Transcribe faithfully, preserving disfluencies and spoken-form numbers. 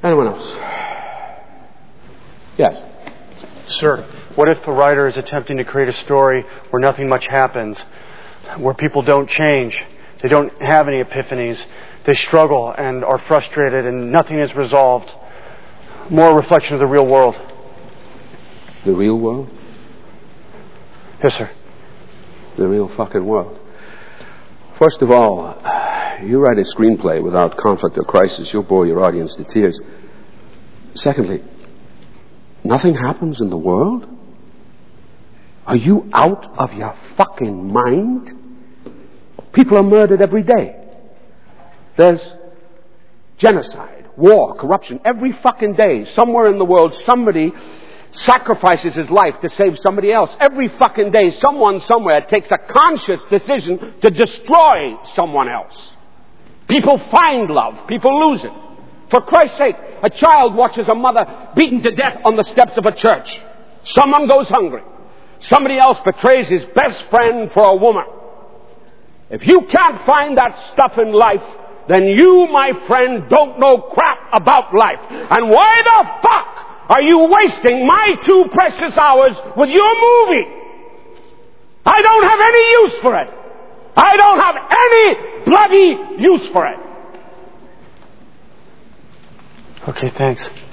Anyone else? Yes. Sir, what if a writer is attempting to create a story where nothing much happens, where people don't change, they don't have any epiphanies, they struggle and are frustrated and nothing is resolved? More a reflection of the real world. The real world? Yes, sir. The real fucking world. First of all, you write a screenplay without conflict or crisis, you'll bore your audience to tears. Secondly, nothing happens in the world? Are you out of your fucking mind? People are murdered every day. There's genocide, war, corruption. Every fucking day, somewhere in the world, somebody sacrifices his life to save somebody else. Every fucking day, someone somewhere takes a conscious decision to destroy someone else. People find love. People lose it. For Christ's sake, a child watches a mother beaten to death on the steps of a church. Someone goes hungry. Somebody else betrays his best friend for a woman. If you can't find that stuff in life, then you, my friend, don't know crap about life. And why the fuck are you wasting my two precious hours with your movie? I don't have any use for it. I don't have any bloody use for it. Okay, thanks.